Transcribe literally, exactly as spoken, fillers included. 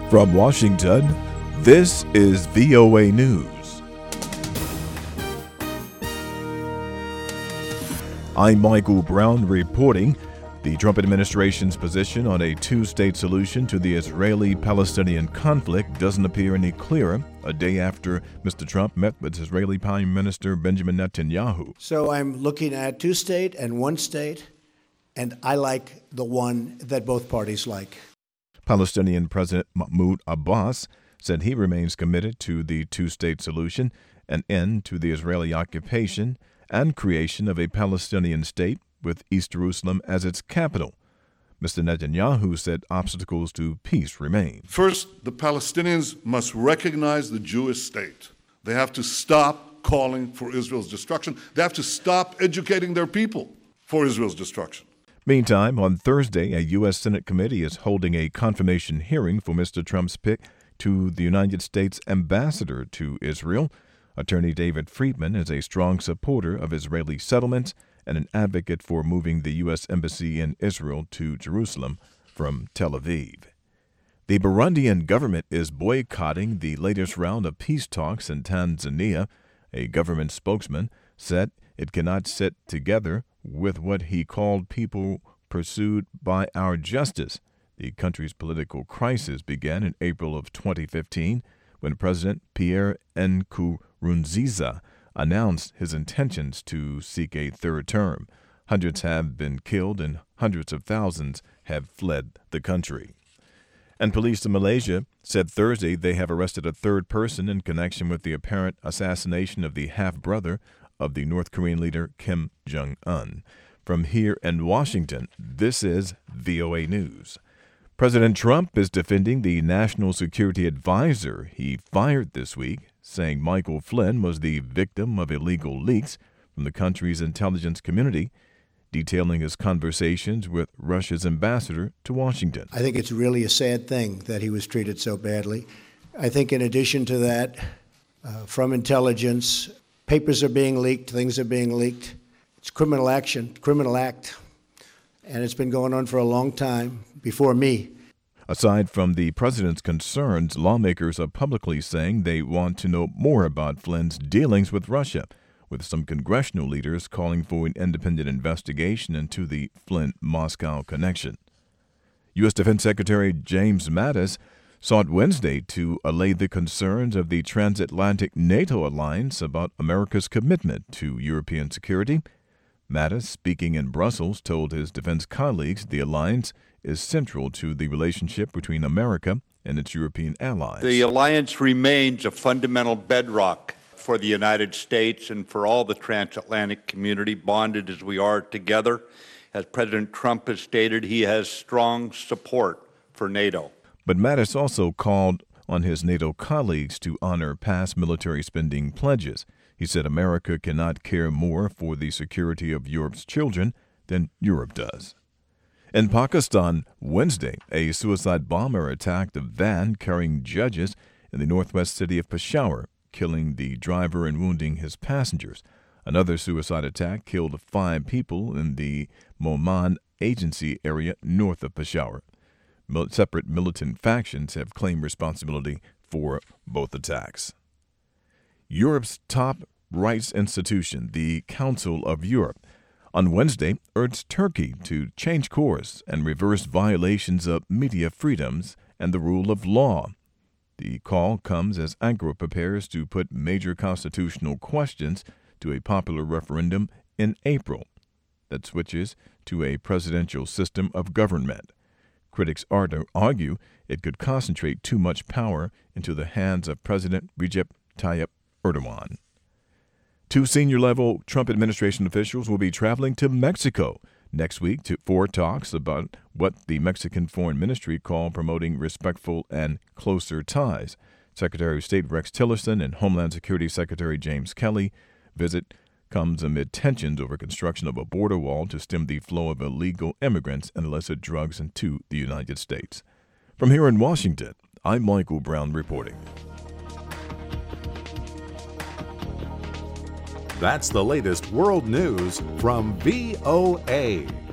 From Washington, this is V O A News. I'm Michael Brown reporting. The Trump administration's position on a two-state solution to the Israeli-Palestinian conflict doesn't appear any clearer a day after Mister Trump met with Israeli Prime Minister Benjamin Netanyahu. So I'm looking at two-state and one-state, and I like the one that both parties like. Palestinian President Mahmoud Abbas said he remains committed to the two-state solution, an end to the Israeli occupation, and creation of a Palestinian state with East Jerusalem as its capital. Mister Netanyahu said obstacles to peace remain. First, the Palestinians must recognize the Jewish state. They have to stop calling for Israel's destruction. They have to stop educating their people for Israel's destruction. Meantime, on Thursday, a U S. Senate committee is holding a confirmation hearing for Mister Trump's pick to the United States ambassador to Israel. Attorney David Friedman is a strong supporter of Israeli settlements and an advocate for moving the U S. Embassy in Israel to Jerusalem from Tel Aviv. The Burundian government is boycotting the latest round of peace talks in Tanzania. A government spokesman said it cannot sit together with what he called people pursued by our justice. The country's political crisis began in April of twenty fifteen when President Pierre Nkurunziza announced his intentions to seek a third term. Hundreds have been killed and hundreds of thousands have fled the country. And police in Malaysia said Thursday they have arrested a third person in connection with the apparent assassination of the half-brother of the North Korean leader Kim Jong-un. From here in Washington, this is V O A News. President Trump is defending the national security advisor he fired this week, saying Michael Flynn was the victim of illegal leaks from the country's intelligence community, detailing his conversations with Russia's ambassador to Washington. I think it's really a sad thing that he was treated so badly. I think in addition to that, uh, from intelligence, papers are being leaked, things are being leaked. It's criminal action, criminal act, and it's been going on for a long time before me. Aside from the president's concerns, lawmakers are publicly saying they want to know more about Flynn's dealings with Russia, with some congressional leaders calling for an independent investigation into the Flynn-Moscow connection. U S. Defense Secretary James Mattis sought Wednesday to allay the concerns of the transatlantic NATO alliance about America's commitment to European security. Mattis, speaking in Brussels, told his defense colleagues the alliance is central to the relationship between America and its European allies. The alliance remains a fundamental bedrock for the United States and for all the transatlantic community, bonded as we are together. As President Trump has stated, he has strong support for NATO. But Mattis also called on his NATO colleagues to honor past military spending pledges. He said America cannot care more for the security of Europe's children than Europe does. In Pakistan, Wednesday, a suicide bomber attacked a van carrying judges in the northwest city of Peshawar, killing the driver and wounding his passengers. Another suicide attack killed five people in the Moman Agency area north of Peshawar. Separate militant factions have claimed responsibility for both attacks. Europe's top rights institution, the Council of Europe, on Wednesday urged Turkey to change course and reverse violations of media freedoms and the rule of law. The call comes as Ankara prepares to put major constitutional questions to a popular referendum in April that switches to a presidential system of government. Critics argue it could concentrate too much power into the hands of President Recep Tayyip Erdogan. Two senior-level Trump administration officials will be traveling to Mexico next week to, for talks about what the Mexican Foreign Ministry called promoting respectful and closer ties. Secretary of State Rex Tillerson and Homeland Security Secretary James Kelly visit comes amid tensions over construction of a border wall to stem the flow of illegal immigrants and illicit drugs into the United States. From here in Washington, I'm Michael Brown reporting. That's the latest world news from V O A.